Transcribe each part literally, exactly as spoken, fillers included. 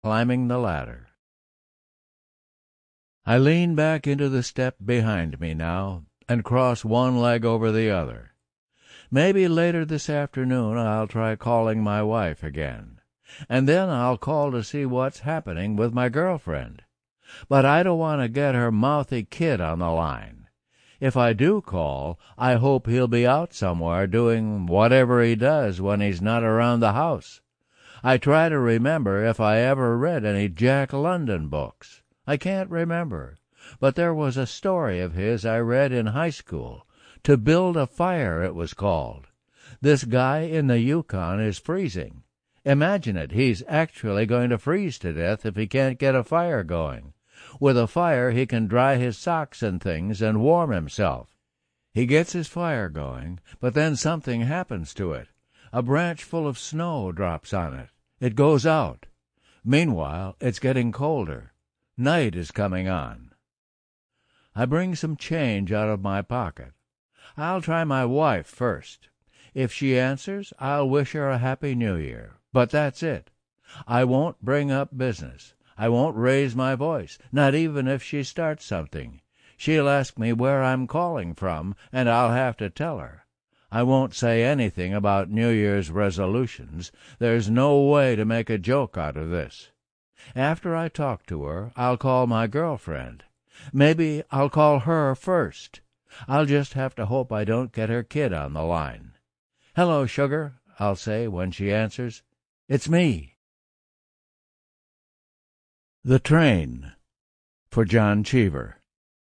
Climbing the Ladder. I lean back into the step behind me now and cross one leg over the other. Maybe later this afternoon I'll try calling my wife again, and then I'll call to see what's happening with my girlfriend. But I don't want to get her mouthy kid on the line. If I do call, I hope he'll be out somewhere doing whatever he does when he's not around the house. I try to remember if I ever read any Jack London books. I can't remember, but there was a story of his I read in high school. To Build a Fire, it was called. This guy in the Yukon is freezing. Imagine it, he's actually going to freeze to death if he can't get a fire going. With a fire, he can dry his socks and things and warm himself. He gets his fire going, but then something happens to it. A branch full of snow drops on it. It goes out. Meanwhile, it's getting colder. Night is coming on. I bring some change out of my pocket. I'll try my wife first. If she answers, I'll wish her a Happy New Year. But that's it. I won't bring up business. I won't raise my voice, not even if she starts something. She'll ask me where I'm calling from, and I'll have to tell her. I won't say anything about New Year's resolutions. There's no way to make a joke out of this. After I talk to her, I'll call my girlfriend. Maybe I'll call her first. I'll just have to hope I don't get her kid on the line. "Hello, sugar," I'll say when she answers. "It's me." The Train, for John Cheever.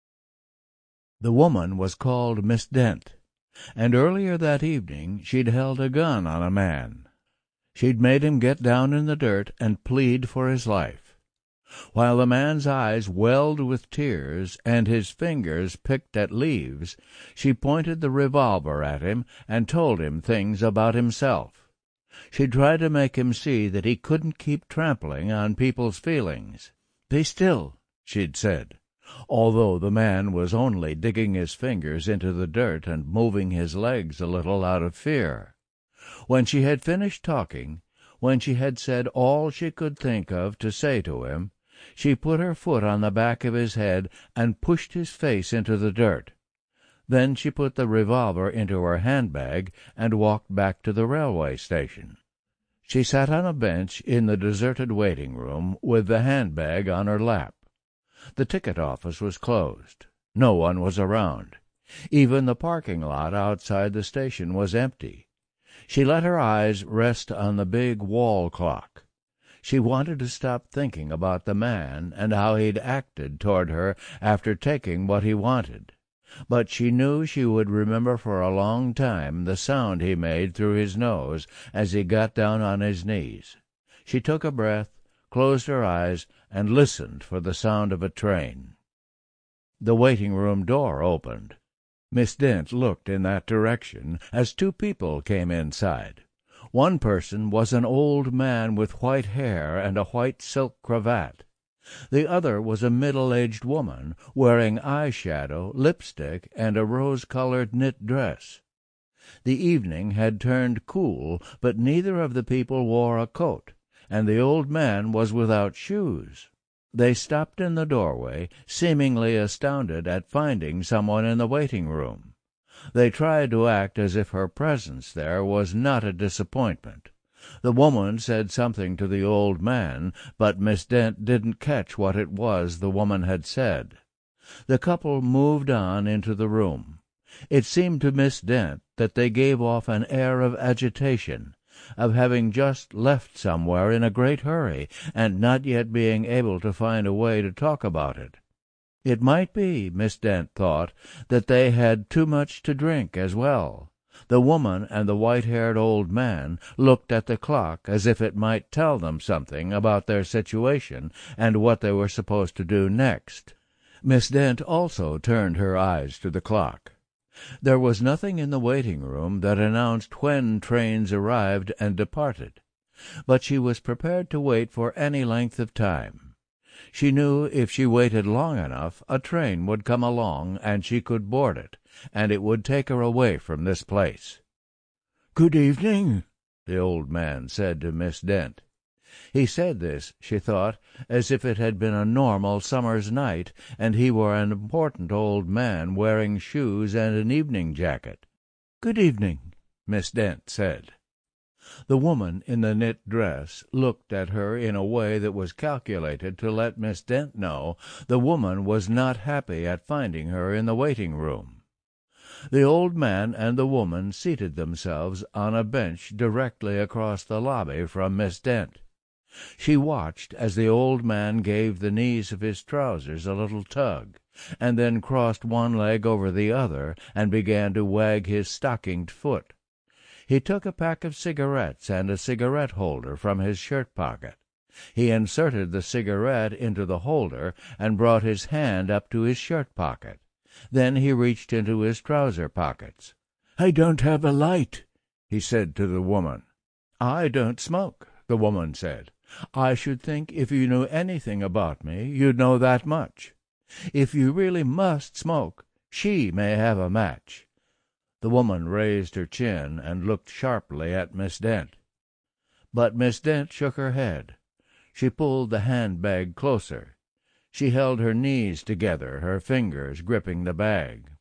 The woman was called Miss Dent, and earlier that evening she'd held a gun on a man. She'd made him get down in the dirt and plead for his life. While the man's eyes welled with tears and his fingers picked at leaves, she pointed the revolver at him and told him things about himself. She tried to make him see that he couldn't keep trampling on people's feelings. "Be still," she'd said, although the man was only digging his fingers into the dirt and moving his legs a little out of fear. When she had finished talking, when she had said all she could think of to say to him, she put her foot on the back of his head and pushed his face into the dirt. Then she put the revolver into her handbag and walked back to the railway station. She sat on a bench in the deserted waiting-room with the handbag on her lap. The ticket office was closed. No one was around. Even the parking lot outside the station was empty. She let her eyes rest on the big wall clock. She wanted to stop thinking about the man and how he'd acted toward her after taking what he wanted. But she knew she would remember for a long time the sound he made through his nose as he got down on his knees. She took a breath, closed her eyes, and listened for the sound of a train. The waiting-room door opened. Miss Dent looked in that direction as two people came inside. One person was an old man with white hair and a white silk cravat. The other was a middle-aged woman, wearing eye-shadow, lipstick, and a rose-colored knit dress. The evening had turned cool, but neither of the people wore a coat, and the old man was without shoes. They stopped in the doorway, seemingly astounded at finding someone in the waiting-room. They tried to act as if her presence there was not a disappointment. The woman said something to the old man, but Miss Dent didn't catch what it was the woman had said. The couple moved on into the room. It seemed to Miss Dent that they gave off an air of agitation, of having just left somewhere in a great hurry and not yet being able to find a way to talk about it. It might be, Miss Dent thought, that they had too much to drink as well. The woman and the white-haired old man looked at the clock as if it might tell them something about their situation and what they were supposed to do next. Miss Dent also turned her eyes to the clock. There was nothing in the waiting-room that announced when trains arrived and departed, but she was prepared to wait for any length of time. She knew if she waited long enough, a train would come along and she could board it, and it would take her away from this place. "Good evening," the old man said to Miss Dent. He said this, she thought, as if it had been a normal summer's night, and he were an important old man wearing shoes and an evening jacket. "Good evening," Miss Dent said. The woman in the knit dress looked at her in a way that was calculated to let Miss Dent know the woman was not happy at finding her in the waiting-room. The old man and the woman seated themselves on a bench directly across the lobby from Miss Dent. She watched as the old man gave the knees of his trousers a little tug, and then crossed one leg over the other and began to wag his stockinged foot. He took a pack of cigarettes and a cigarette-holder from his shirt-pocket. He inserted the cigarette into the holder and brought his hand up to his shirt-pocket. Then he reached into his trouser-pockets. "I don't have a light," he said to the woman. "I don't smoke," the woman said. "I should think if you knew anything about me, you'd know that much. If you really must smoke, she may have a match." The woman raised her chin and looked sharply at Miss Dent. But Miss Dent shook her head. She pulled the handbag closer. She held her knees together, her fingers gripping the bag.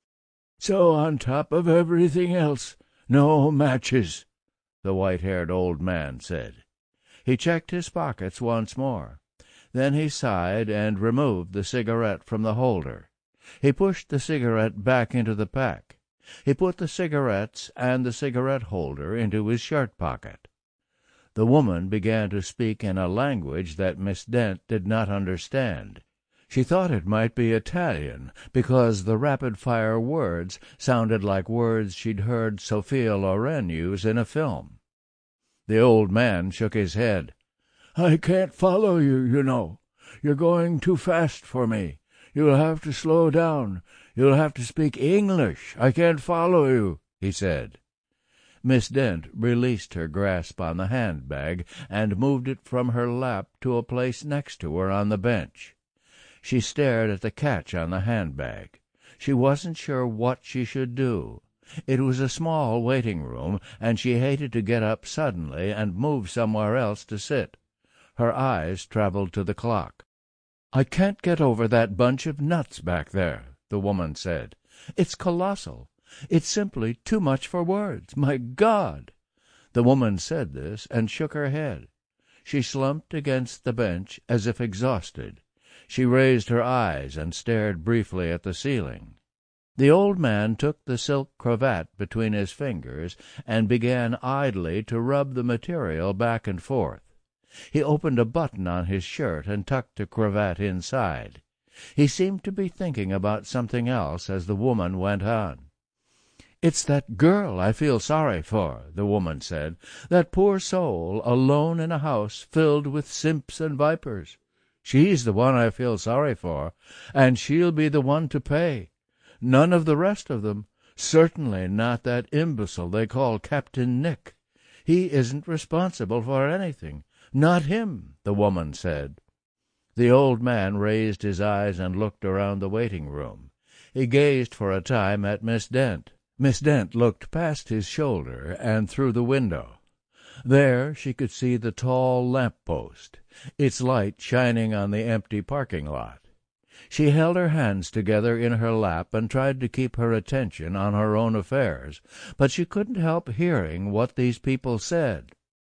"So on top of everything else, no matches," the white-haired old man said. He checked his pockets once more. Then he sighed and removed the cigarette from the holder. He pushed the cigarette back into the pack. He put the cigarettes and the cigarette-holder into his shirt-pocket. The woman began to speak in a language that Miss Dent did not understand. She thought it might be Italian, because the rapid-fire words sounded like words she'd heard Sophia Loren use in a film. The old man shook his head. "I can't follow you, you know. You're going too fast for me. You'll have to slow down. You'll have to speak English. I can't follow you," he said. Miss Dent released her grasp on the handbag and moved it from her lap to a place next to her on the bench. She stared at the catch on the handbag. She wasn't sure what she should do. It was a small waiting-room, and she hated to get up suddenly and move somewhere else to sit. Her eyes traveled to the clock. "I can't get over that bunch of nuts back there," the woman said. "It's colossal. It's simply too much for words. My God!" The woman said this and shook her head. She slumped against the bench as if exhausted. She raised her eyes and stared briefly at the ceiling. The old man took the silk cravat between his fingers and began idly to rub the material back and forth. He opened a button on his shirt and tucked the cravat inside. He seemed to be thinking about something else as the woman went on. "It's that girl I feel sorry for," the woman said. "That poor soul alone in a house filled with simps and vipers. She's the one I feel sorry for, and she'll be the one to pay. None of the rest of them. Certainly not that imbecile they call Captain Nick. He isn't responsible for anything. Not him," the woman said. The old man raised his eyes and looked around the waiting-room. He gazed for a time at Miss Dent. Miss Dent looked past his shoulder and through the window. There she could see the tall lamp-post, its light shining on the empty parking lot. She held her hands together in her lap and tried to keep her attention on her own affairs, but she couldn't help hearing what these people said.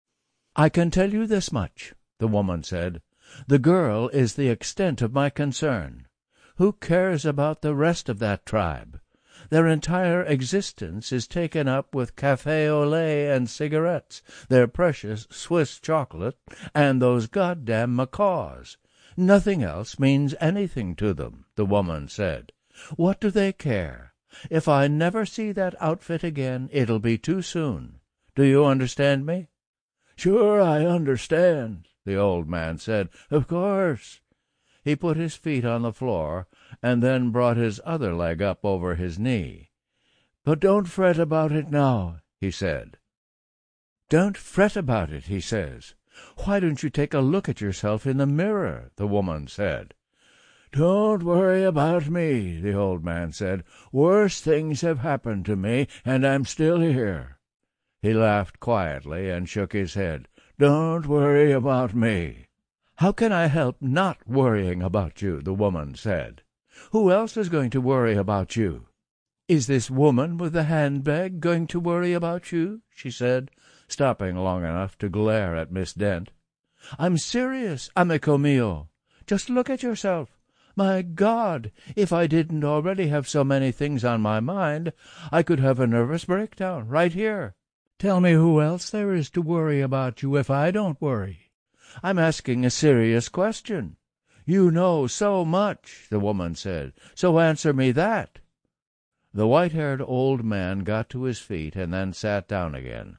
"I can tell you this much," the woman said. "The girl is the extent of my concern. Who cares about the rest of that tribe? Their entire existence is taken up with café au lait and cigarettes, their precious Swiss chocolate, and those goddamn macaws. Nothing else means anything to them," the woman said. "What do they care? If I never see that outfit again, it'll be too soon. Do you understand me?" "Sure I understand," the old man said. "Of course." He put his feet on the floor and then brought his other leg up over his knee. "But don't fret about it now," he said. "Don't fret about it," he says. "Why don't you take a look at yourself in the mirror?" the woman said. "Don't worry about me," the old man said. "Worse things have happened to me, and I'm still here." He laughed quietly and shook his head. don't worry about me." "How can I help not worrying about you?" the woman said. "Who else is going to worry about you?" "Is this woman with the handbag going to worry about you?" she said, stopping long enough to glare at Miss Dent. "I'm serious, amico mio. Just look at yourself. My God, if I didn't already have so many things on my mind, I could have a nervous breakdown right here. Tell me who else there is to worry about you if I don't worry. I'm asking a serious question. You know so much," the woman said, "so answer me that." The white-haired old man got to his feet and then sat down again.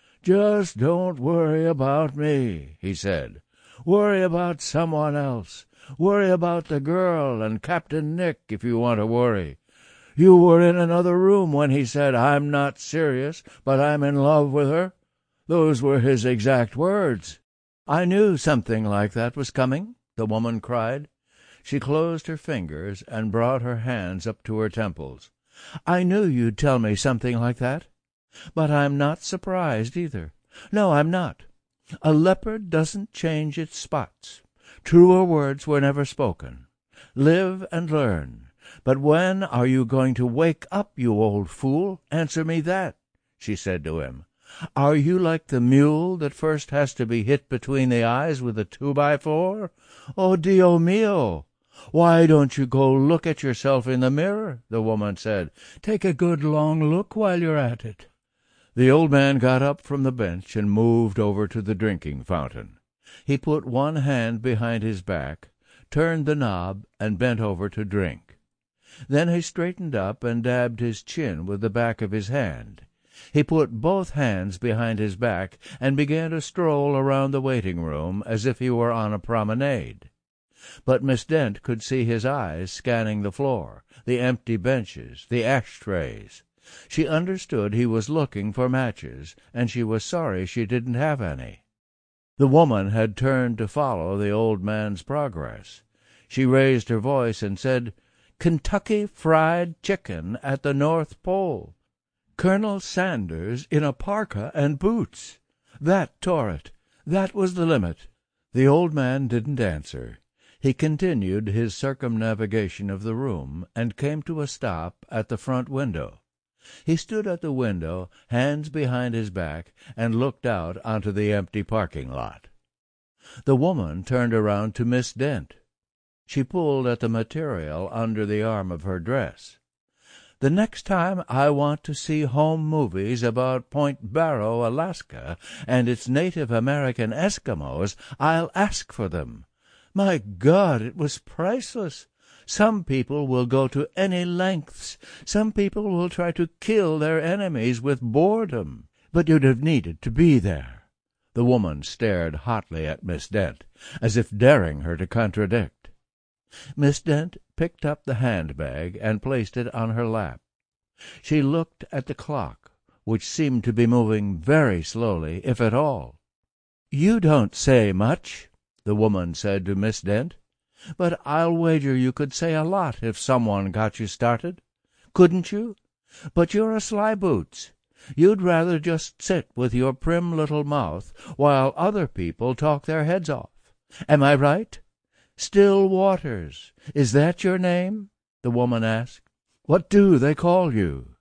"Just don't worry about me," he said. "Worry about someone else. Worry about the girl and Captain Nick if you want to worry. You were in another room when he said, 'I'm not serious, but I'm in love with her.' Those were his exact words." "I knew something like that was coming," the woman cried. She closed her fingers and brought her hands up to her temples. "I knew you'd tell me something like that. But I'm not surprised either. No, I'm not. A leopard doesn't change its spots. Truer words were never spoken. Live and learn. But when are you going to wake up, you old fool? Answer me that," she said to him. "Are you like the mule that first has to be hit between the eyes with a two-by-four? Oh, Dio mio! "Why don't you go look at yourself in the mirror?" the woman said. "Take a good long look while you're at it." The old man got up from the bench and moved over to the drinking fountain. He put one hand behind his back, turned the knob, and bent over to drink. Then he straightened up and dabbed his chin with the back of his hand. He put both hands behind his back and began to stroll around the waiting-room as if he were on a promenade. But Miss Dent could see his eyes scanning the floor, the empty benches, the ash-trays. She understood he was looking for matches, and she was sorry she didn't have any. The woman had turned to follow the old man's progress. She raised her voice and said, "Kentucky Fried Chicken at the North Pole. Colonel Sanders in a parka and boots. That tore it. That was the limit." The old man didn't answer. He continued his circumnavigation of the room and came to a stop at the front window. He stood at the window, hands behind his back, and looked out onto the empty parking lot. The woman turned around to Miss Dent. She pulled at the material under the arm of her dress. "The next time I want to see home movies about Point Barrow, Alaska, and its Native American Eskimos, I'll ask for them. My God, it was priceless. Some people will go to any lengths. Some people will try to kill their enemies with boredom. But you'd have needed to be there." The woman stared hotly at Miss Dent, as if daring her to contradict. Miss Dent picked up the handbag and placed it on her lap. She looked at the clock, which seemed to be moving very slowly, if at all. "You don't say much," the woman said to Miss Dent. "But I'll wager you could say a lot if someone got you started. Couldn't you? But you're a slyboots. You'd rather just sit with your prim little mouth while other people talk their heads off. Am I right? Still Waters, is that your name?" the woman asked. "What do they call you?"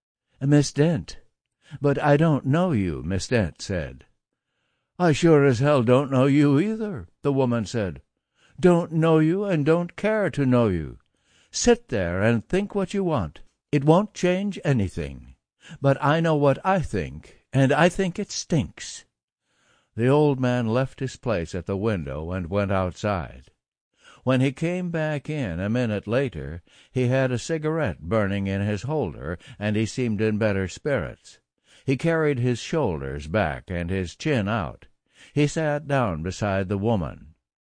"Miss Dent. But I don't know you," Miss Dent said. "I sure as hell don't know you either," the woman said. "Don't know you and don't care to know you. Sit there and think what you want. It won't change anything. But I know what I think, and I think it stinks." The old man left his place at the window and went outside. When he came back in a minute later, he had a cigarette burning in his holder, and he seemed in better spirits. He carried his shoulders back and his chin out. He sat down beside the woman.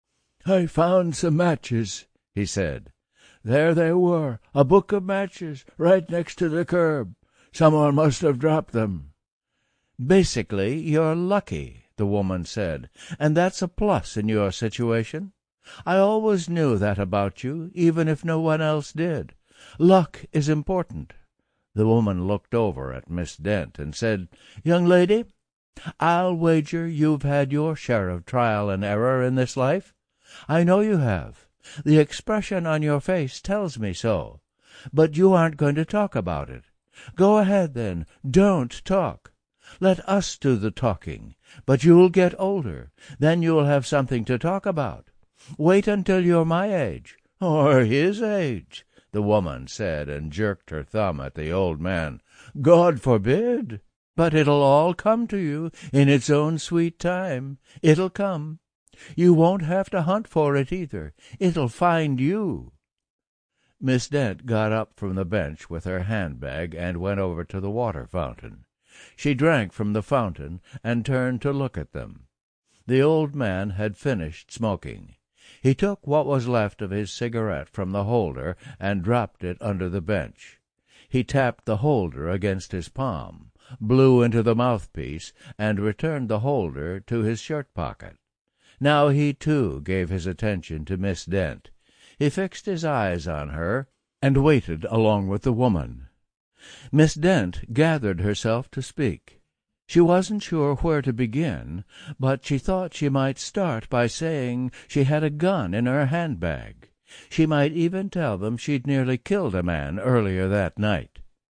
"I found some matches," he said. "There they were, a book of matches, right next to the curb. Someone must have dropped them." "Basically, you're lucky," the woman said, "and that's a plus in your situation. I always knew that about you, even if no one else did. Luck is important." The woman looked over at Miss Dent and said, "Young lady, I'll wager you've had your share of trial and error in this life. I know you have. The expression on your face tells me so. But you aren't going to talk about it. Go ahead, then. Don't talk. Let us do the talking. But you'll get older. Then you'll have something to talk about. Wait until you're my age, or his age, the woman said, and jerked her thumb at the old man. God forbid! But it'll all come to you in its own sweet time. It'll come. You won't have to hunt for it either. It'll find you. Miss Dent got up from the bench with her handbag and went over to the water fountain. She drank from the fountain and turned to look at them. The old man had finished smoking. He took what was left of his cigarette from the holder and dropped it under the bench. He tapped the holder against his palm, blew into the mouthpiece, and returned the holder to his shirt pocket. Now he, too, gave his attention to Miss Dent. He fixed his eyes on her and waited along with the woman. Miss Dent gathered herself to speak. She wasn't sure where to begin, but she thought she might start by saying she had a gun in her handbag. She might even tell them she'd nearly killed a man earlier that night.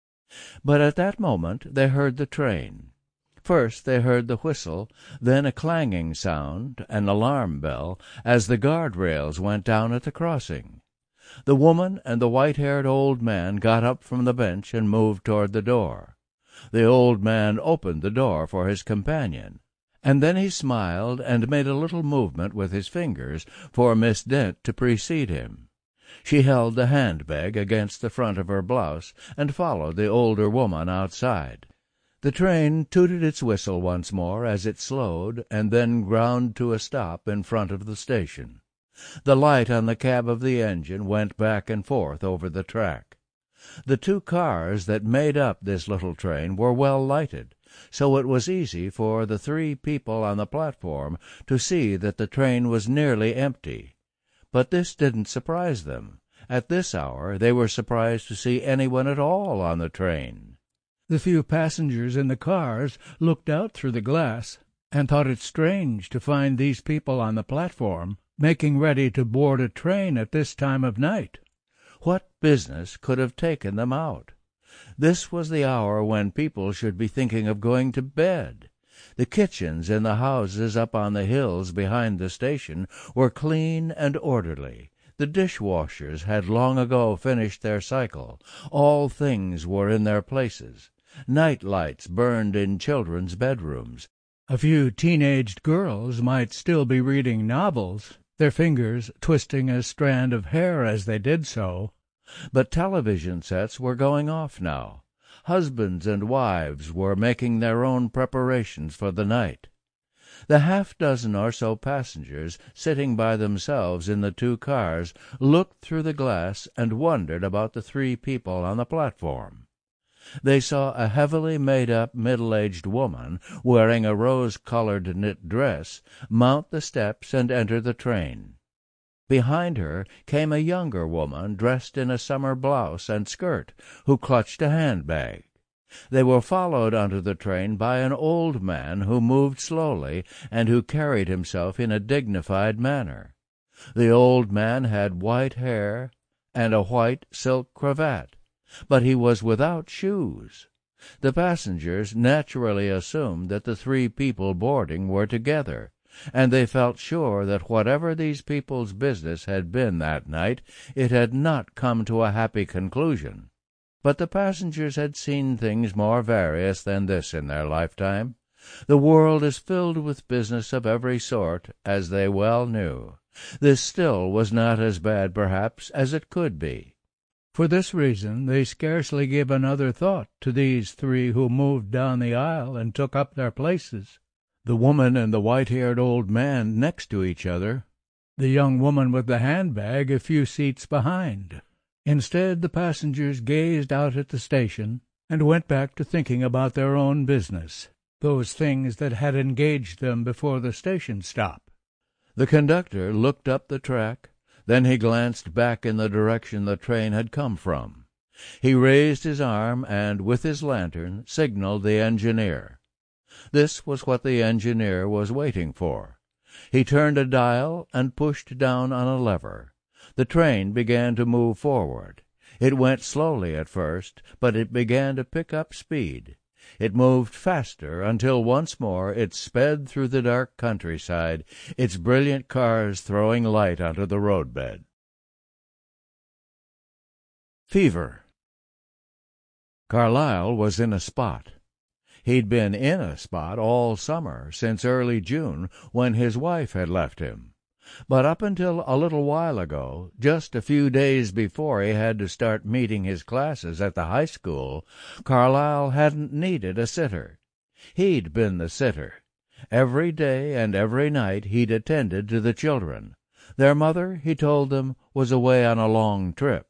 But at that moment they heard the train. First they heard the whistle, then a clanging sound, an alarm bell, as the guard-rails went down at the crossing. The woman and the white-haired old man got up from the bench and moved toward the door. The old man opened the door for his companion, and then he smiled and made a little movement with his fingers for Miss Dent to precede him. She held the handbag against the front of her blouse and followed the older woman outside. The train tooted its whistle once more as it slowed and then ground to a stop in front of the station. The light on the cab of the engine went back and forth over the track. The two cars that made up this little train were well lighted, so it was easy for the three people on the platform to see that the train was nearly empty. But this didn't surprise them. At this hour they were surprised to see anyone at all on the train. The few passengers in the cars looked out through the glass and thought it strange to find these people on the platform making ready to board a train at this time of night. What business could have taken them out? This was the hour when people should be thinking of going to bed. The kitchens in the houses up on the hills behind the station were clean and orderly. The dishwashers had long ago finished their cycle. All things were in their places. Night lights burned in children's bedrooms. A few teenaged girls might still be reading novels, their fingers twisting a strand of hair as they did so. But television sets were going off now. Husbands and wives were making their own preparations for the night. The half-dozen or so passengers sitting by themselves in the two cars looked through the glass and wondered about the three people on the platform. They saw a heavily made-up middle-aged woman wearing a rose-colored knit dress mount the steps and enter the train. Behind her came a younger woman dressed in a summer blouse and skirt, who clutched a handbag. They were followed onto the train by an old man who moved slowly and who carried himself in a dignified manner. The old man had white hair and a white silk cravat, but he was without shoes. The passengers naturally assumed that the three people boarding were together, and they felt sure that whatever these people's business had been that night, it had not come to a happy conclusion. But the passengers had seen things more various than this in their lifetime. The world is filled with business of every sort, as they well knew. This still was not as bad, perhaps, as it could be. For this reason they scarcely gave another thought to these three who moved down the aisle and took up their places, the woman and the white-haired old man next to each other, the young woman with the handbag a few seats behind. Instead, the passengers gazed out at the station and went back to thinking about their own business, those things that had engaged them before the station stop. The conductor looked up the track. Then he glanced back in the direction the train had come from. He raised his arm and, with his lantern, signaled the engineer. This was what the engineer was waiting for. He turned a dial and pushed down on a lever. The train began to move forward. It went slowly at first, but it began to pick up speed. It moved faster until once more it sped through the dark countryside, its brilliant cars throwing light onto the roadbed. Fever. Carlyle was in a spot. He'd been in a spot all summer, since early June, when his wife had left him. But up until a little while ago, just a few days before he had to start meeting his classes at the high school, Carlyle hadn't needed a sitter. He'd been the sitter. Every day and every night he'd attended to the children. Their mother, he told them, was away on a long trip.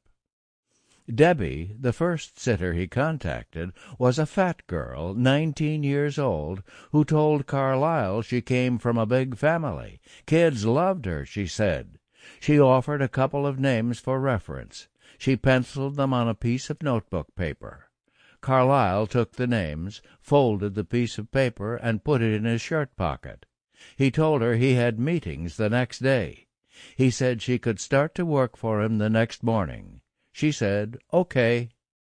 Debbie, the first sitter he contacted, was a fat girl, nineteen years old, who told Carlyle she came from a big family. Kids loved her, she said. She offered a couple of names for reference. She penciled them on a piece of notebook paper. Carlyle took the names, folded the piece of paper, and put it in his shirt pocket. He told her he had meetings the next day. He said she could start to work for him the next morning. She said, "Okay."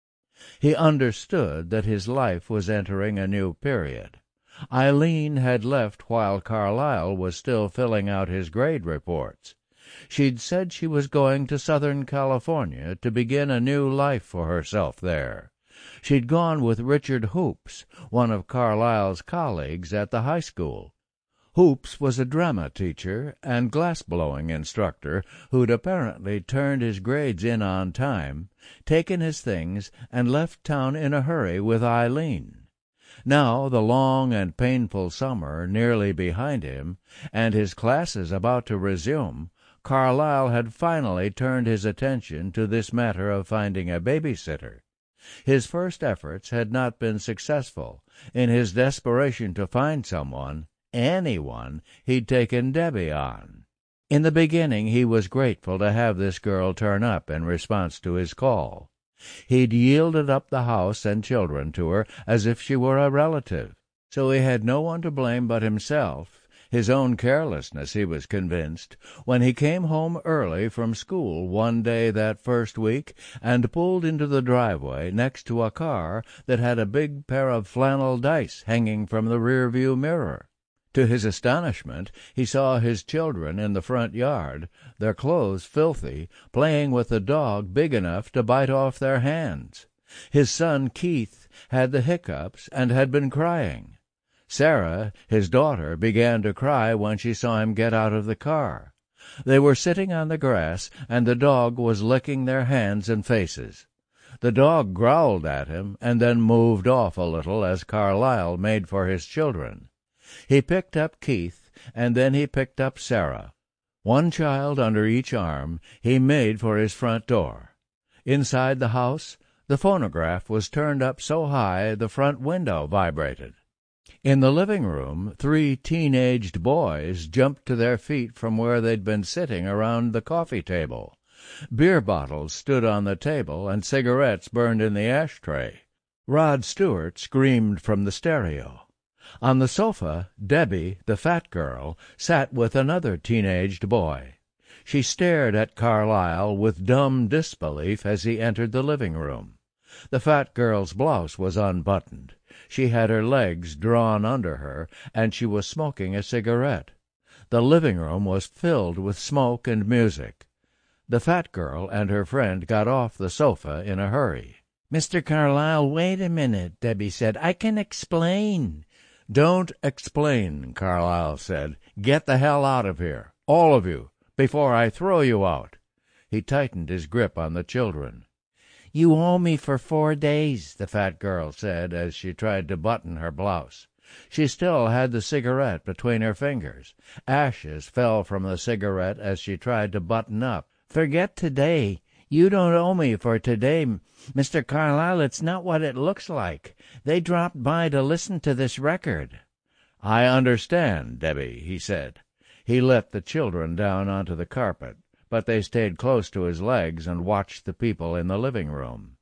He understood that his life was entering a new period. Eileen had left while Carlyle was still filling out his grade reports. She'd said she was going to Southern California to begin a new life for herself there. She'd gone with Richard Hoops, one of Carlyle's colleagues at the high school. Hoops was a drama teacher and glass-blowing instructor who'd apparently turned his grades in on time, taken his things, and left town in a hurry with Eileen. Now, the long and painful summer nearly behind him, and his classes about to resume, Carlyle had finally turned his attention to this matter of finding a babysitter. His first efforts had not been successful. In his desperation to find someone, anyone, he'd taken Debbie on. In the beginning he was grateful to have this girl turn up in response to his call. He'd yielded up the house and children to her as if she were a relative, so he had no one to blame but himself, his own carelessness, he was convinced, when he came home early from school one day that first week and pulled into the driveway next to a car that had a big pair of flannel dice hanging from the rearview mirror. To his astonishment, he saw his children in the front yard, their clothes filthy, playing with a dog big enough to bite off their hands. His son Keith had the hiccups and had been crying. Sarah, his daughter, began to cry when she saw him get out of the car. They were sitting on the grass, and the dog was licking their hands and faces. The dog growled at him and then moved off a little as Carlyle made for his children. He picked up Keith, and then he picked up Sarah. One child under each arm, he made for his front door. Inside the house, the phonograph was turned up so high the front window vibrated. In the living room, three teen-aged boys jumped to their feet from where they'd been sitting around the coffee table. Beer bottles stood on the table, and cigarettes burned in the ashtray. Rod Stewart screamed from the stereo. On the sofa, Debbie, the fat girl, sat with another teen-aged boy. She stared at Carlyle with dumb disbelief as he entered the living room. The fat girl's blouse was unbuttoned. She had her legs drawn under her, and she was smoking a cigarette. The living room was filled with smoke and music. The fat girl and her friend got off the sofa in a hurry. "Mister Carlyle, wait a minute," Debbie said. "I can explain." "Don't explain," Carlyle said. "Get the hell out of here, all of you, before I throw you out." He tightened his grip on the children. "You owe me for four days," the fat girl said as she tried to button her blouse. She still had the cigarette between her fingers. Ashes fell from the cigarette as she tried to button up. "Forget today. You don't owe me for today, Mister Carlyle. It's not what it looks like. They dropped by to listen to this record." "I understand, Debbie," he said. He let the children down onto the carpet, but they stayed close to his legs and watched the people in the living room.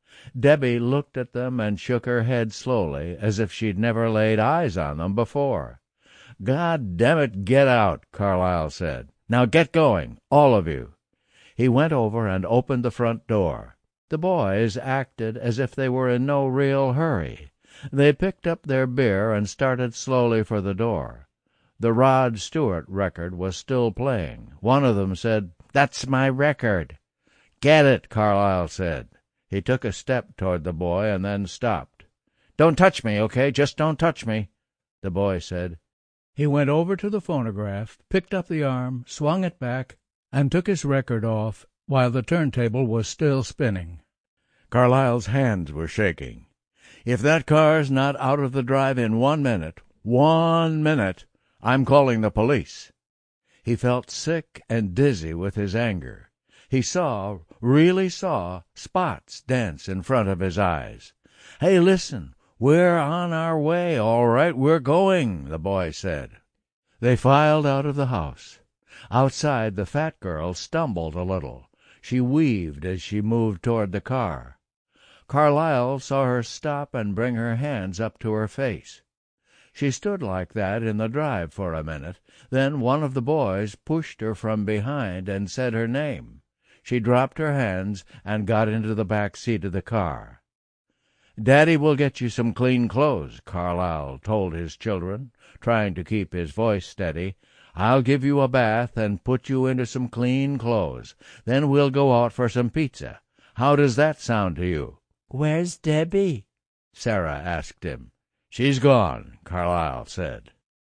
Debbie looked at them and shook her head slowly, as if she'd never laid eyes on them before. "God damn it, get out," Carlyle said. "Now get going, all of you." He went over and opened the front door. The boys acted as if they were in no real hurry. They picked up their beer and started slowly for the door. The Rod Stewart record was still playing. One of them said, "That's my record." "Get it," Carlyle said. He took a step toward the boy and then stopped. "Don't touch me, okay? Just don't touch me," the boy said. He went over to the phonograph, picked up the arm, swung it back, and took his record off while the turntable was still spinning. Carlyle's hands were shaking. "If that car's not out of the drive in one minute, one minute, I'm calling the police." He felt sick and dizzy with his anger. He saw, really saw, spots dance in front of his eyes. "Hey, listen, we're on our way, all right, we're going," the boy said. They filed out of the house. Outside, the fat girl stumbled a little. She weaved as she moved toward the car. Carlyle saw her stop and bring her hands up to her face. She stood like that in the drive for a minute. Then one of the boys pushed her from behind and said her name. She dropped her hands and got into the back seat of the car. "Daddy will get you some clean clothes," Carlyle told his children, trying to keep his voice steady. "I'll give you a bath and put you into some clean clothes. Then we'll go out for some pizza. How does that sound to you?" "Where's Debbie?" Sarah asked him. "She's gone," Carlyle said.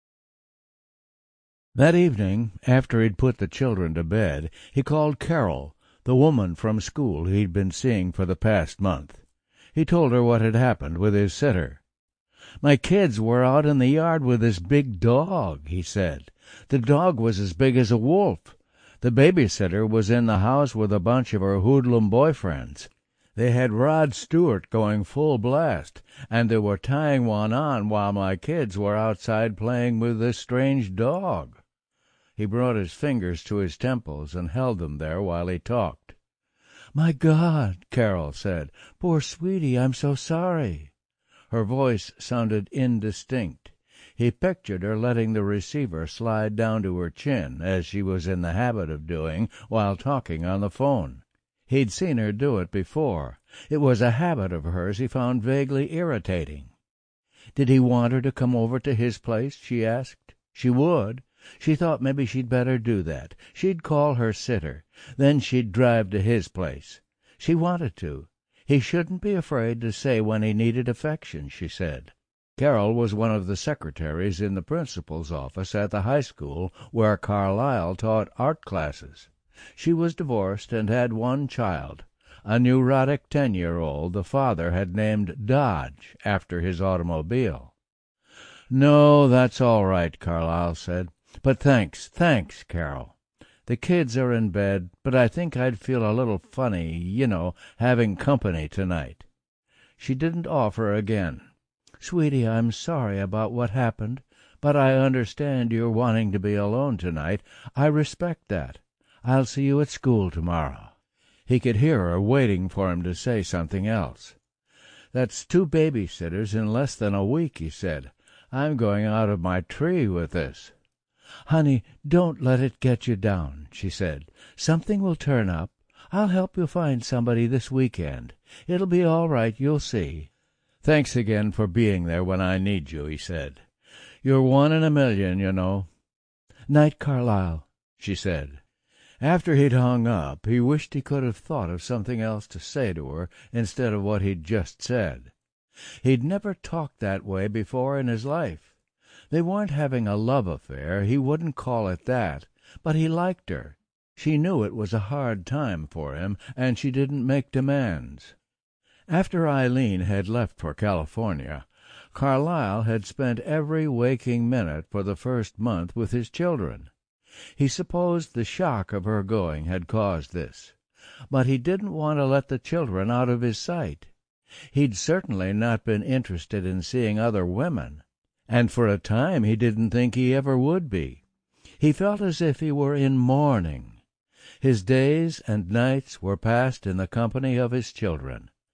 That evening, after he'd put the children to bed, he called Carol, the woman from school he'd been seeing for the past month. He told her what had happened with his sitter. "My kids were out in the yard with this big dog," he said. "The dog was as big as a wolf. The babysitter was in the house with a bunch of her hoodlum boyfriends. They had Rod Stewart going full blast, and they were tying one on while my kids were outside playing with this strange dog." He brought his fingers to his temples and held them there while he talked. "My God," Carol said. "Poor sweetie, I'm so sorry." Her voice sounded indistinct. He pictured her letting the receiver slide down to her chin, as she was in the habit of doing while talking on the phone. He'd seen her do it before. It was a habit of hers he found vaguely irritating. Did he want her to come over to his place, she asked. She would. She thought maybe she'd better do that. She'd call her sitter. Then she'd drive to his place. She wanted to. He shouldn't be afraid to say when he needed affection, she said. Carol was one of the secretaries in the principal's office at the high school where Carlyle taught art classes. She was divorced and had one child, a neurotic ten-year-old the father had named Dodge after his automobile. "No, that's all right," Carlyle said. "But thanks, thanks, Carol. The kids are in bed, but I think I'd feel a little funny, you know, having company tonight." She didn't offer again. "Sweetie, I'm sorry about what happened, but I understand you're wanting to be alone tonight. I respect that. I'll see you at school tomorrow." He could hear her waiting for him to say something else. "That's two babysitters in less than a week," he said. "I'm going out of my tree with this." "Honey, don't let it get you down," she said. "Something will turn up. I'll help you find somebody this weekend. It'll be all right, you'll see." "Thanks again for being there when I need you," he said. "You're one in a million, you know." "Night, Carlyle," she said. After he'd hung up, he wished he could have thought of something else to say to her instead of what he'd just said. He'd never talked that way before in his life. They weren't having a love affair, he wouldn't call it that, but he liked her. She knew it was a hard time for him, and she didn't make demands. After Eileen had left for California, Carlyle had spent every waking minute for the first month with his children. He supposed the shock of her going had caused this, but he didn't want to let the children out of his sight. He'd certainly not been interested in seeing other women, and for a time he didn't think he ever would be. He felt as if he were in mourning. His days and nights were passed in the company of his children.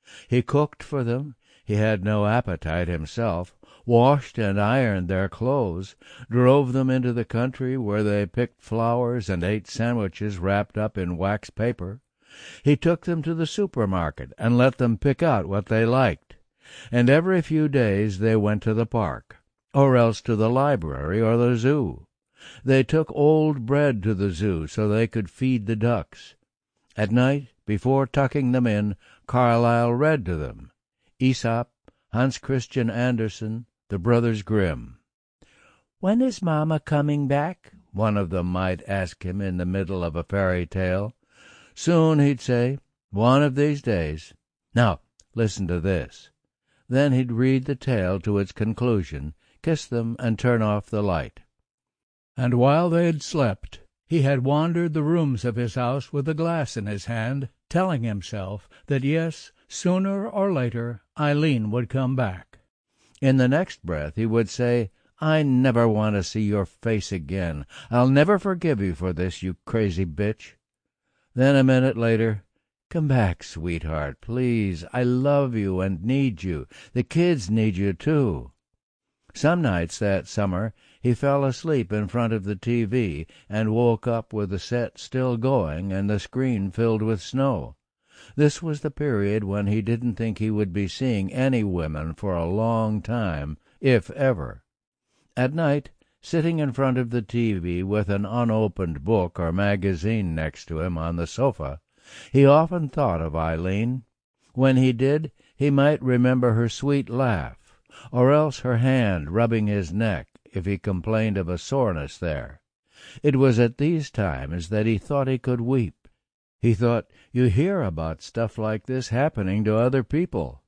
He cooked for them. He had no appetite himself, washed and ironed their clothes, drove them into the country where they picked flowers and ate sandwiches wrapped up in wax paper. He took them to the supermarket and let them pick out what they liked. And every few days they went to the park, or else to the library or the zoo. They took old bread to the zoo so they could feed the ducks. At night, before tucking them in, Carlyle read to them Aesop, Hans Christian Andersen, the Brothers Grimm. "When is Mamma coming back?" one of them might ask him in the middle of a fairy tale. "Soon," he'd say, "one of these days. Now, listen to this." Then he'd read the tale to its conclusion, kiss them, and turn off the light. And while they had slept, he had wandered the rooms of his house with a glass in his hand, telling himself that yes, sooner or later Eileen would come back. In the next breath he would say, "I never want to see your face again. I'll never forgive you for this, you crazy bitch." Then a minute later, "Come back, sweetheart, please. I love you and need you. The kids need you, too." Some nights that summer he fell asleep in front of the T V and woke up with the set still going and the screen filled with snow. This was the period when he didn't think he would be seeing any women for a long time, if ever. At night, sitting in front of the T V with an unopened book or magazine next to him on the sofa, he often thought of Eileen. When he did, he might remember her sweet laugh, or else her hand rubbing his neck if he complained of a soreness there. It was at these times that he thought he could weep. He thought, you hear about stuff like this happening to other people.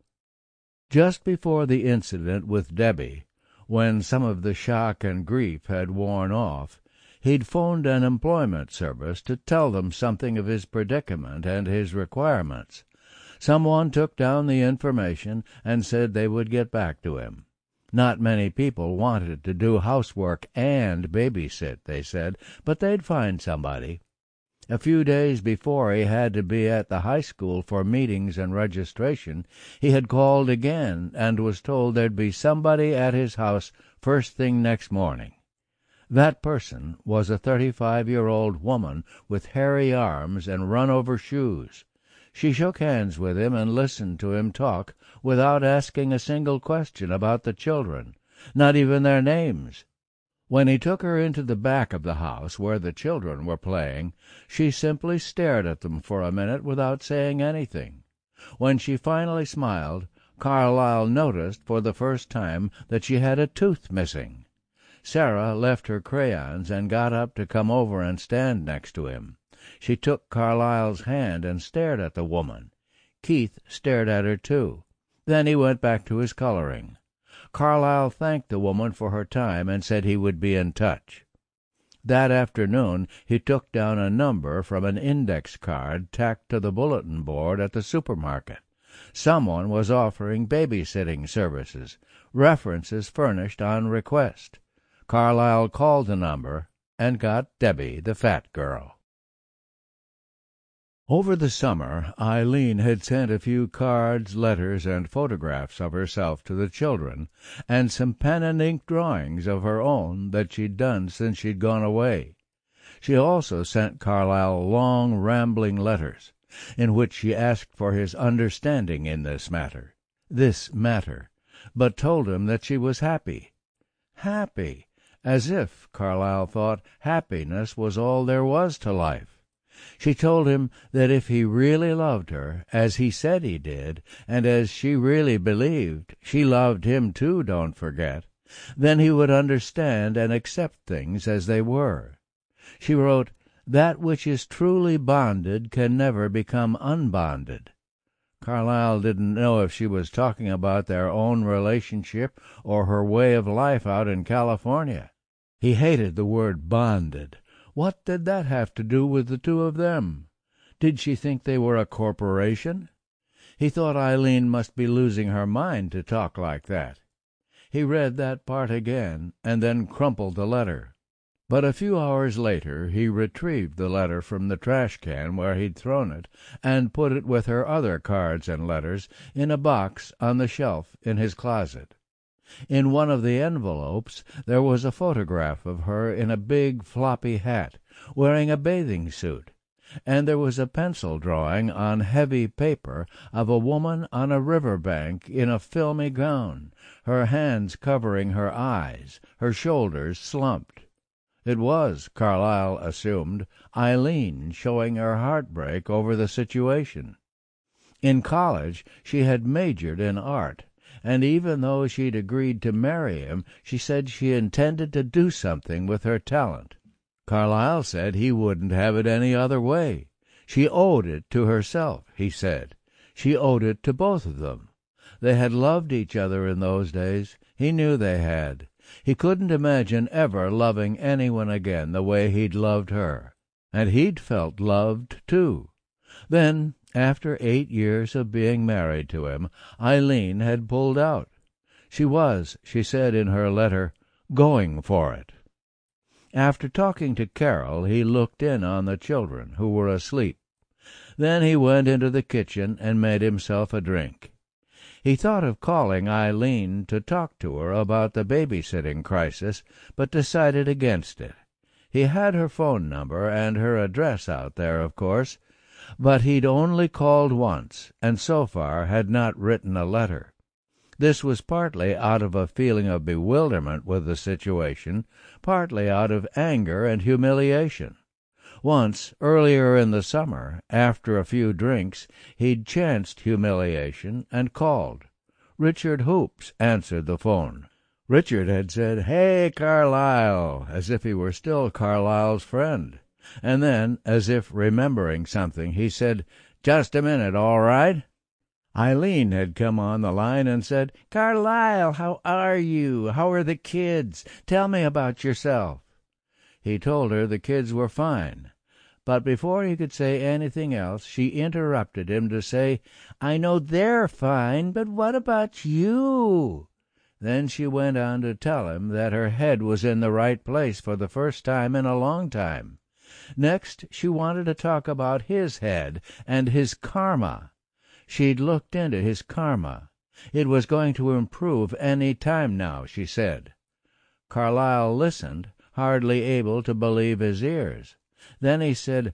Just before the incident with Debbie, when some of the shock and grief had worn off, he'd phoned an employment service to tell them something of his predicament and his requirements. Someone took down the information and said they would get back to him. Not many people wanted to do housework and babysit, they said, but they'd find somebody. A few days before he had to be at the high school for meetings and registration, he had called again and was told there'd be somebody at his house first thing next morning. That person was a thirty-five-year-old woman with hairy arms and run-over shoes. She shook hands with him and listened to him talk without asking a single question about the children, not even their names. When he took her into the back of the house where the children were playing, she simply stared at them for a minute without saying anything. When she finally smiled, Carlyle noticed for the first time that she had a tooth missing. Sarah left her crayons and got up to come over and stand next to him. She took Carlyle's hand and stared at the woman. Keith stared at her too. Then he went back to his coloring. Carlyle thanked the woman for her time and said he would be in touch. That afternoon he took down a number from an index card tacked to the bulletin board at the supermarket. Someone was offering babysitting services, references furnished on request. Carlyle called the number and got Debbie, the fat girl. Over the summer, Eileen had sent a few cards, letters, and photographs of herself to the children, and some pen-and-ink drawings of her own that she'd done since she'd gone away. She also sent Carlyle long, rambling letters, in which she asked for his understanding in this matter, this matter, but told him that she was happy. Happy! As if, Carlyle thought, happiness was all there was to life. She told him that if he really loved her, as he said he did, and as she really believed, she loved him too, don't forget, then he would understand and accept things as they were. She wrote, "That which is truly bonded can never become unbonded." Carlyle didn't know if she was talking about their own relationship or her way of life out in California. He hated the word bonded. What did that have to do with the two of them? Did she think they were a corporation? He thought Eileen must be losing her mind to talk like that. He read that part again, and then crumpled the letter. But a few hours later he retrieved the letter from the trash can where he'd thrown it, and put it with her other cards and letters in a box on the shelf in his closet. In one of the envelopes there was a photograph of her in a big floppy hat, wearing a bathing suit, and there was a pencil drawing on heavy paper of a woman on a river bank in a filmy gown, her hands covering her eyes, her shoulders slumped. It was, Carlyle assumed, Eileen showing her heartbreak over the situation. In college she had majored in art, and even though she'd agreed to marry him, she said she intended to do something with her talent. Carlyle said he wouldn't have it any other way. She owed it to herself, he said. She owed it to both of them. They had loved each other in those days. He knew they had. He couldn't imagine ever loving anyone again the way he'd loved her. And he'd felt loved, too. Then, after eight years of being married to him, Eileen had pulled out. She was, she said in her letter, going for it. After talking to Carol, he looked in on the children, who were asleep. Then he went into the kitchen and made himself a drink. He thought of calling Eileen to talk to her about the babysitting crisis, but decided against it. He had her phone number and her address out there, of course, but he'd only called once, and so far had not written a letter. This was partly out of a feeling of bewilderment with the situation, partly out of anger and humiliation. Once, earlier in the summer, after a few drinks, he'd chanced humiliation and called. Richard Hoops answered the phone. Richard had said, "Hey, Carlyle," as if he were still Carlyle's friend. And then, as if remembering something, he said, "Just a minute, all right?" Eileen had come on the line and said, "Carlyle, how are you? How are the kids? Tell me about yourself." He told her the kids were fine. But before he could say anything else, she interrupted him to say, "I know they're fine, but what about you?" Then she went on to tell him that her head was in the right place for the first time in a long time. Next, she wanted to talk about his head and his karma. She'd looked into his karma. It was going to improve any time now, she said. Carlyle listened, hardly able to believe his ears. Then he said,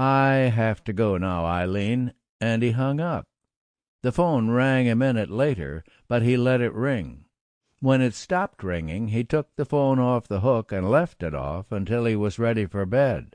"I have to go now, Eileen," and he hung up. The phone rang a minute later, but he let it ring. When it stopped ringing, he took the phone off the hook and left it off until he was ready for bed.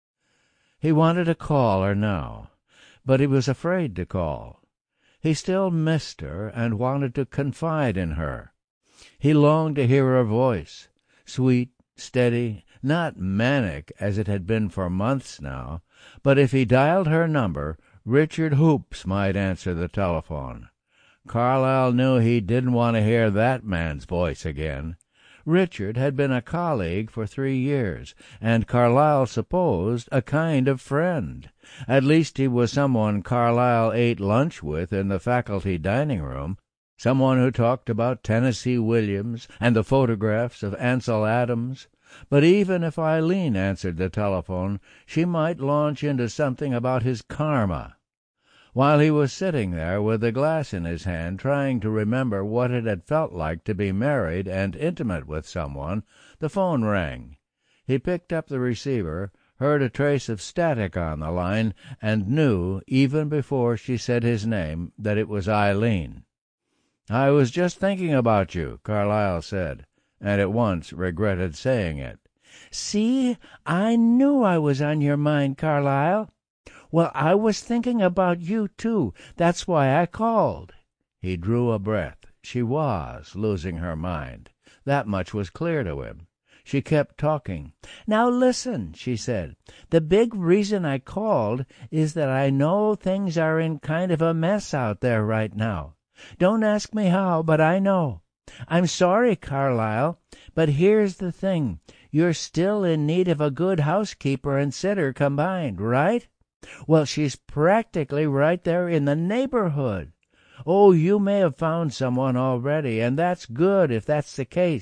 He wanted to call her now, but he was afraid to call. He still missed her and wanted to confide in her. He longed to hear her voice, sweet, steady, not manic as it had been for months now, but if he dialed her number, Richard Hoops might answer the telephone. Carlyle knew he didn't want to hear that man's voice again. Richard had been a colleague for three years, and Carlyle supposed a kind of friend. At least he was someone Carlyle ate lunch with in the faculty dining room, someone who talked about Tennessee Williams and the photographs of Ansel Adams. But even if Eileen answered the telephone, she might launch into something about his karma. While he was sitting there with the glass in his hand, trying to remember what it had felt like to be married and intimate with someone, the phone rang. He picked up the receiver, heard a trace of static on the line, and knew, even before she said his name, that it was Eileen. "I was just thinking about you," Carlyle said, and at once regretted saying it. "See, I knew I was on your mind, Carlyle. Well, I was thinking about you, too. That's why I called." He drew a breath. She was losing her mind. That much was clear to him. She kept talking. "Now listen," she said. "The big reason I called is that I know things are in kind of a mess out there right now. Don't ask me how, but I know. I'm sorry, Carlyle, but here's the thing. You're still in need of a good housekeeper and sitter combined, right? Well, she's practically right there in the neighborhood. Oh, you may have found someone already, and that's good if that's the case.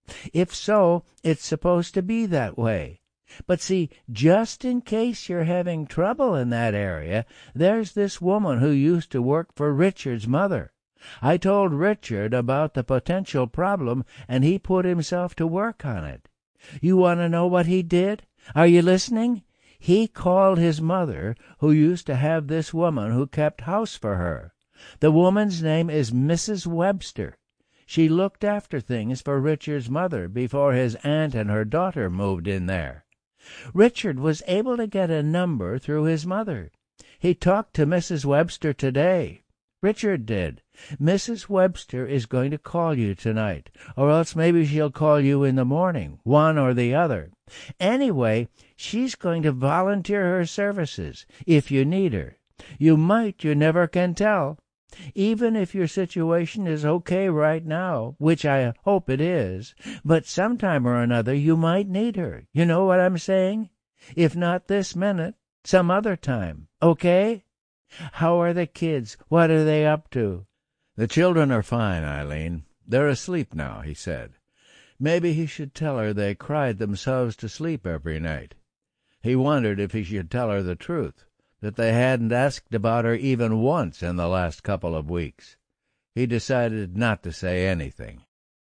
If so, it's supposed to be that way. But see, just in case you're having trouble in that area, there's this woman who used to work for Richard's mother. I told Richard about the potential problem, and he put himself to work on it. You want to know what he did? Are you listening? He called his mother, who used to have this woman who kept house for her. The woman's name is Missus Webster. She looked after things for Richard's mother before his aunt and her daughter moved in there. Richard was able to get a number through his mother. He talked to Missus Webster today. Richard did. Missus Webster is going to call you tonight, or else maybe she'll call you in the morning, one or the other. Anyway, she's going to volunteer her services if you need her. You might, you never can tell. Even if your situation is okay right now, which I hope it is, but sometime or another you might need her. You know what I'm saying? If not this minute, some other time. Okay? How are the kids? What are they up to? The children are fine, Eileen. They're asleep now, he said. Maybe he should tell her they cried themselves to sleep every night. He wondered if he should tell her the truth, that they hadn't asked about her even once in the last couple of weeks. He decided not to say anything.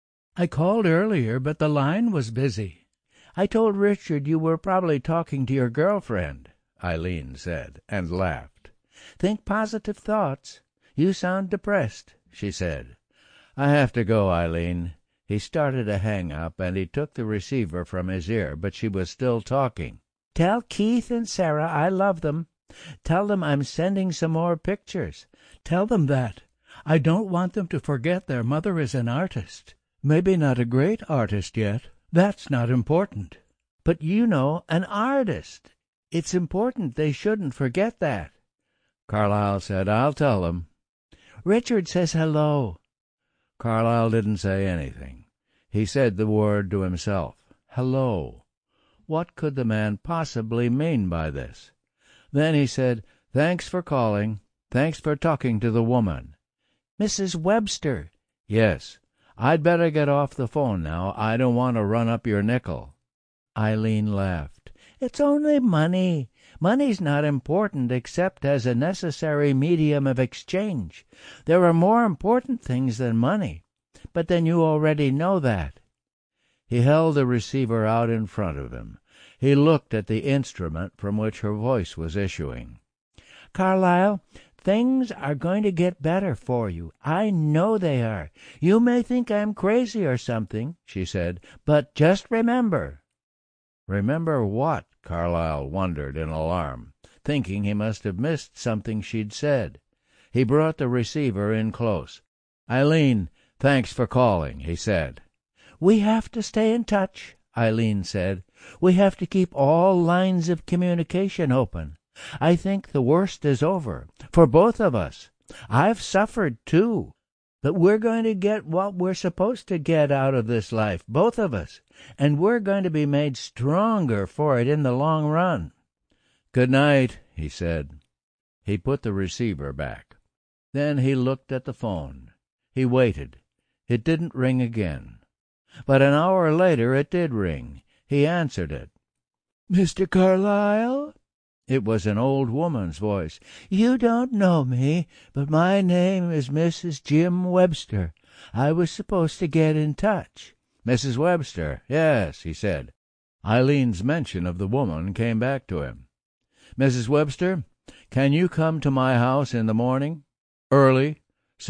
I called earlier, but the line was busy. I told Richard you were probably talking to your girlfriend, Eileen said, and laughed. Think positive thoughts. You sound depressed, she said. I have to go, Eileen. He started to hang up, and he took the receiver from his ear, but she was still talking. Tell Keith and Sarah I love them. Tell them I'm sending some more pictures. Tell them that. I don't want them to forget their mother is an artist. Maybe not a great artist yet. That's not important. But you know, an artist. It's important. They shouldn't forget that. Carlyle said, I'll tell them. Richard says hello. Carlyle didn't say anything. He said the word to himself. Hello. What could the man possibly mean by this? Then he said, Thanks for calling. Thanks for talking to the woman. Missus Webster. Yes. I'd better get off the phone now. I don't want to run up your nickel. Eileen laughed. It's only money. Money's not important except as a necessary medium of exchange. There are more important things than money. But then you already know that. He held the receiver out in front of him. He looked at the instrument from which her voice was issuing. Carlyle, things are going to get better for you. I know they are. You may think I'm crazy or something, she said, but just remember. Remember what? Carlyle wondered in alarm, thinking he must have missed something she'd said. He brought the receiver in close. Eileen, thanks for calling, he said. We have to stay in touch, Eileen said. We have to keep all lines of communication open. I think the worst is over, for both of us. I've suffered, too. But we're going to get what we're supposed to get out of this life, both of us, and we're going to be made stronger for it in the long run. Good night, he said. He put the receiver back. Then he looked at the phone. He waited. It didn't ring again. But an hour later it did ring. He answered it. Mister Carlyle? It was an old woman's voice. You don't know me, but my name is Missus Jim Webster. I was supposed to get in touch. Missus Webster, yes, he said. Eileen's mention of the woman came back to him. Missus Webster, can you come to my house in the morning? Early,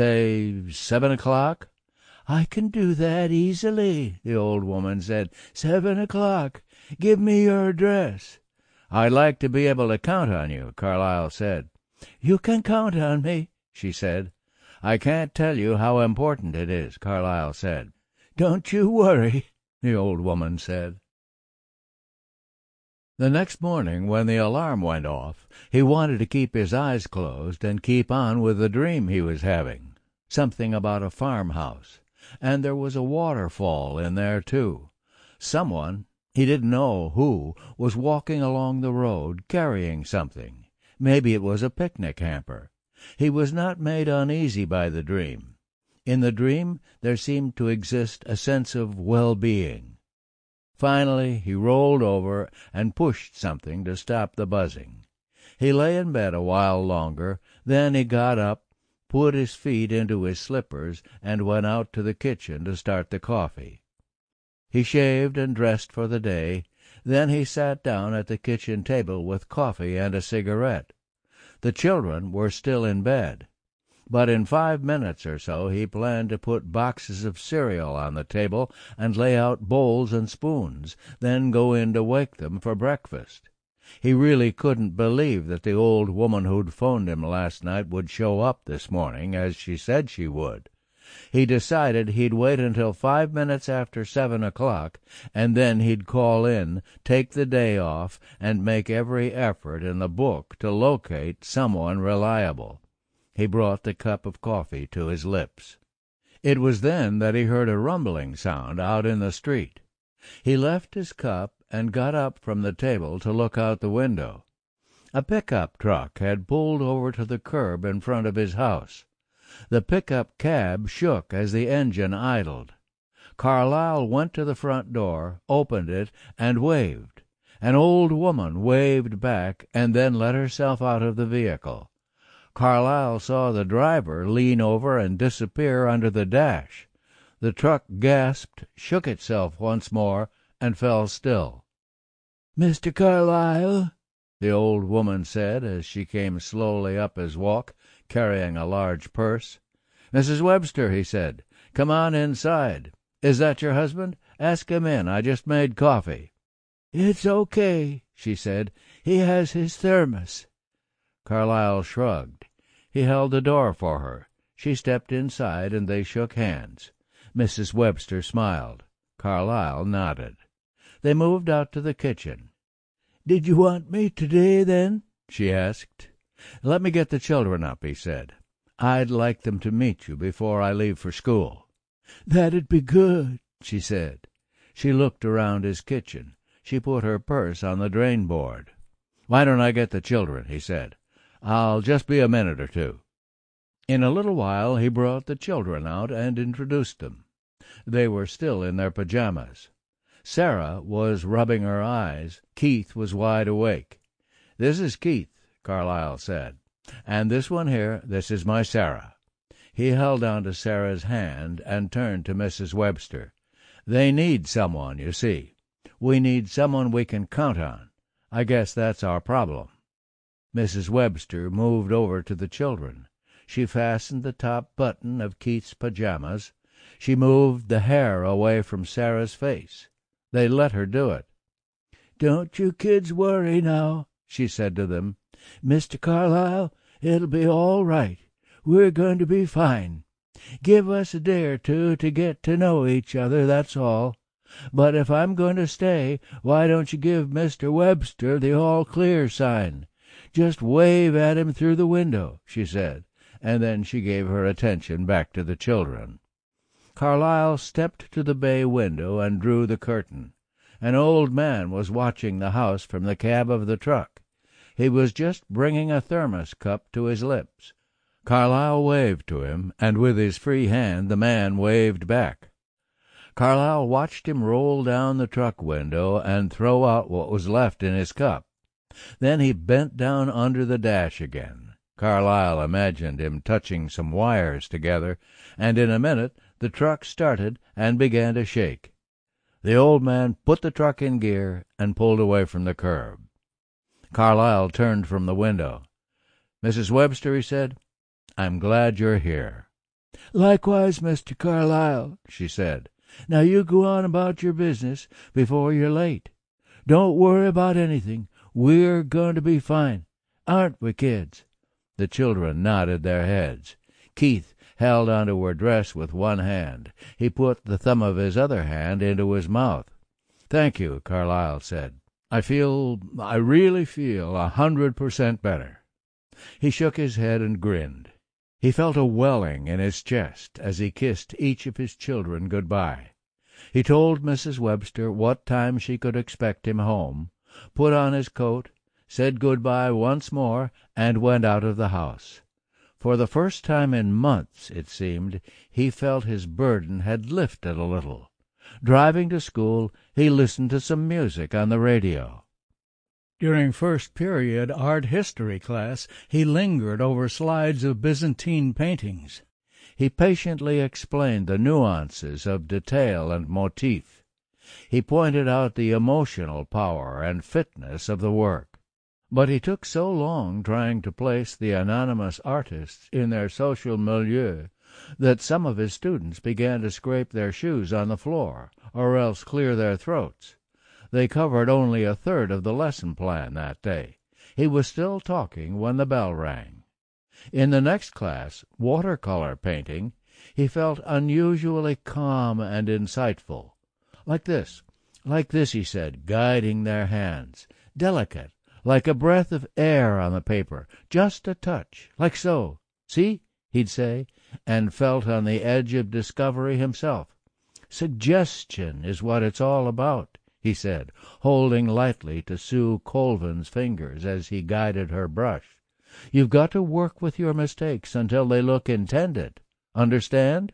say seven o'clock? I can do that easily, the old woman said. Seven o'clock. Give me your address. I'd like to be able to count on you, Carlyle said. You can count on me, she said. I can't tell you how important it is, Carlyle said. Don't you worry, the old woman said. The next morning, when the alarm went off, he wanted to keep his eyes closed and keep on with the dream he was having. Something about a farmhouse, and there was a waterfall in there, too. Someone, he didn't know who, was walking along the road carrying something. Maybe it was a picnic hamper. He was not made uneasy by the dream. In the dream there seemed to exist a sense of well-being. Finally he rolled over and pushed something to stop the buzzing. He lay in bed a while longer, then he got up, put his feet into his slippers, and went out to the kitchen to start the coffee. He shaved and dressed for the day. Then he sat down at the kitchen table with coffee and a cigarette. The children were still in bed, but in five minutes or so he planned to put boxes of cereal on the table and lay out bowls and spoons, then go in to wake them for breakfast. He really couldn't believe that the old woman who'd phoned him last night would show up this morning, as she said she would. He decided he'd wait until five minutes after seven o'clock, and then he'd call in, take the day off, and make every effort in the book to locate someone reliable. He brought the cup of coffee to his lips. It was then that he heard a rumbling sound out in the street. He left his cup and got up from the table to look out the window. A pickup truck had pulled over to the curb in front of his house. The pickup cab shook as the engine idled. Carlyle went to the front door, opened it, and waved. An old woman waved back and then let herself out of the vehicle. Carlyle saw the driver lean over and disappear under the dash. The truck gasped, shook itself once more, and fell still. "Mister Carlyle," the old woman said as she came slowly up his walk, carrying a large purse. "Missus Webster," he said, "come on inside. Is that your husband? Ask him in. I just made coffee." "It's okay," she said. "He has his thermos." Carlyle shrugged. He held the door for her. She stepped inside, and they shook hands. Missus Webster smiled. Carlyle nodded. They moved out to the kitchen. "Did you want me today, then?" she asked. "Let me get the children up," he said. "I'd like them to meet you before I leave for school." "That'd be good," she said. She looked around his kitchen. She put her purse on the drain board. "Why don't I get the children?" he said. "I'll just be a minute or two." In a little while he brought the children out and introduced them. They were still in their pajamas. Sarah was rubbing her eyes. Keith was wide awake. "This is Keith," Carlyle said. "And this one here, this is my Sarah." He held out to Sarah's hand and turned to Missus Webster. "They need someone, you see. We need someone we can count on. I guess that's our problem." Missus Webster moved over to the children. She fastened the top button of Keith's pajamas. She moved the hair away from Sarah's face. They let her do it. "Don't you kids worry now," she said to them. "Mister Carlyle, it'll be all right. We're going to be fine. Give us a day or two to get to know each other, that's all. But if I'm going to stay, why don't you give Mister Webster the all-clear sign? Just wave at him through the window," she said, and then she gave her attention back to the children. Carlyle stepped to the bay window and drew the curtain. An old man was watching the house from the cab of the truck. He was just bringing a thermos cup to his lips. Carlyle waved to him, and with his free hand the man waved back. Carlyle watched him roll down the truck window and throw out what was left in his cup. Then he bent down under the dash again. Carlyle imagined him touching some wires together, and in a minute the truck started and began to shake. The old man put the truck in gear and pulled away from the curb. Carlyle turned from the window. "Missus Webster," he said, "I'm glad you're here." "Likewise, Mister Carlyle," she said. "Now you go on about your business before you're late. Don't worry about anything. We're going to be fine. Aren't we, kids?" The children nodded their heads. Keith held onto her dress with one hand. He put the thumb of his other hand into his mouth. "Thank you," Carlyle said. "I feel, I really feel a hundred percent better." He shook his head and grinned. He felt a welling in his chest as he kissed each of his children good-bye. He told Missus Webster what time she could expect him home, put on his coat, said good-bye once more, and went out of the house. For the first time in months, it seemed, he felt his burden had lifted a little. Driving to school, he listened to some music on the radio. During first period art history class, he lingered over slides of Byzantine paintings. He patiently explained the nuances of detail and motif. He pointed out the emotional power and fitness of the work. But he took so long trying to place the anonymous artists in their social milieu that some of his students began to scrape their shoes on the floor, or else clear their throats. They covered only a third of the lesson plan that day. He was still talking when the bell rang. In the next class, watercolor painting, he felt unusually calm and insightful. Like this, like this, he said, guiding their hands, delicate, like a breath of air on the paper, just a touch, like so. See, he'd say, and felt on the edge of discovery himself. Suggestion is what it's all about, he said, holding lightly to Sue Colvin's fingers as he guided her brush. You've got to work with your mistakes until they look intended. Understand?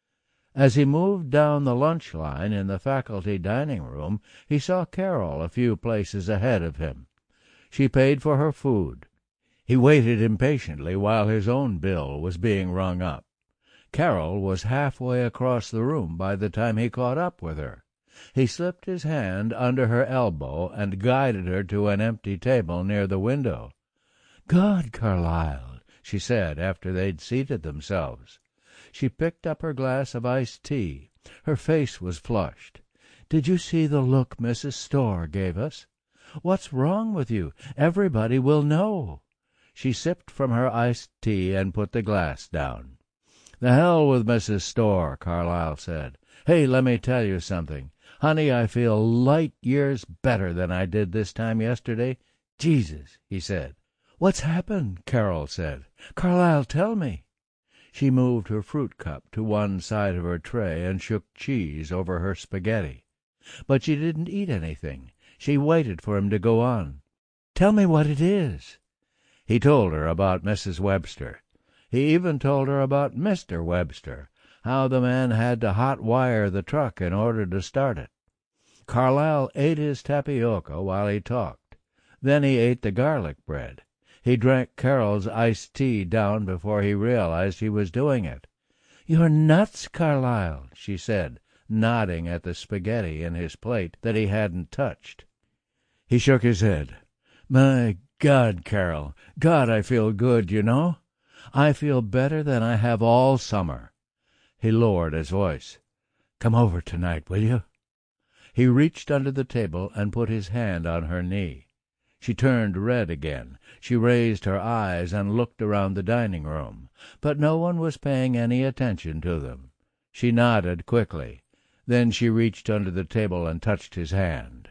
As he moved down the lunch line in the faculty dining room, he saw Carol a few places ahead of him. She paid for her food. He waited impatiently while his own bill was being rung up. Carol was halfway across the room by the time he caught up with her. He slipped his hand under her elbow and guided her to an empty table near the window. "God, Carlyle," she said after they'd seated themselves. She picked up her glass of iced tea. Her face was flushed. "Did you see the look Missus Storr gave us? What's wrong with you? Everybody will know." She sipped from her iced tea and put the glass down. "The hell with Missus Storr," Carlyle said. "Hey, let me tell you something. Honey, I feel light years better than I did this time yesterday. Jesus," he said. "What's happened?" Carol said. "Carlyle, tell me." She moved her fruit cup to one side of her tray and shook cheese over her spaghetti. But she didn't eat anything. She waited for him to go on. "Tell me what it is." He told her about Missus Webster. He even told her about Mister Webster, how the man had to hot-wire the truck in order to start it. Carlyle ate his tapioca while he talked. Then he ate the garlic bread. He drank Carol's iced tea down before he realized he was doing it. "You're nuts, Carlyle," she said, nodding at the spaghetti in his plate that he hadn't touched. He shook his head. "My God, Carol, God, I feel good, you know. I feel better than I have all summer." He lowered his voice. "Come over tonight, will you?" He reached under the table and put his hand on her knee. She turned red again. She raised her eyes and looked around the dining room, but no one was paying any attention to them. She nodded quickly. Then she reached under the table and touched his hand.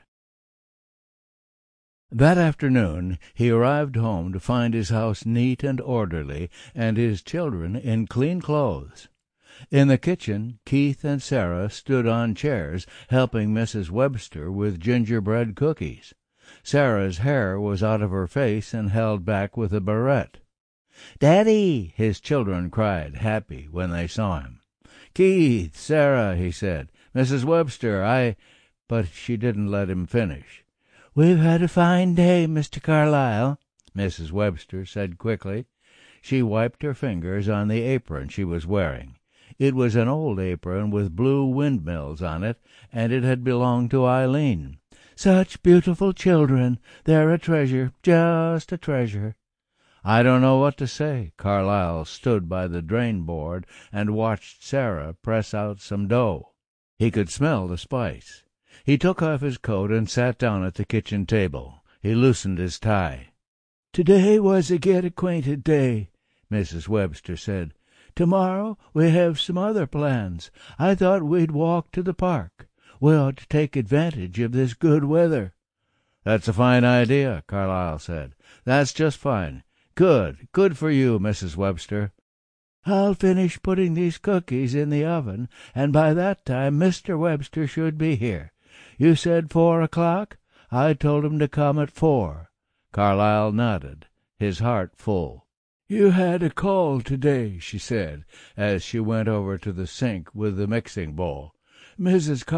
That afternoon he arrived home to find his house neat and orderly and his children in clean clothes. In the kitchen, Keith and Sarah stood on chairs helping Missus Webster with gingerbread cookies. Sarah's hair was out of her face and held back with a barrette. "Daddy!" his children cried, happy when they saw him. "Keith, Sarah," he said. "Missus Webster, I—" But she didn't let him finish. "We've had a fine day, Mister Carlyle," Missus Webster said quickly. She wiped her fingers on the apron she was wearing. It was an old apron with blue windmills on it, and it had belonged to Eileen. "Such beautiful children. They're a treasure, just a treasure." "I don't know what to say." Carlyle stood by the drain board and watched Sarah press out some dough. He could smell the spice. He took off his coat and sat down at the kitchen table. He loosened his tie. "Today was a get-acquainted day," Missus Webster said. "Tomorrow we have some other plans. I thought we'd walk to the park. We ought to take advantage of this good weather." "That's a fine idea," Carlyle said. "That's just fine. Good, good for you, Missus Webster." "I'll finish putting these cookies in the oven, and by that time Mister Webster should be here. You said four o'clock? I told him to come at four." Carlyle nodded, his heart full. "You had a call today," she said, as she went over to the sink with the mixing bowl. "Missus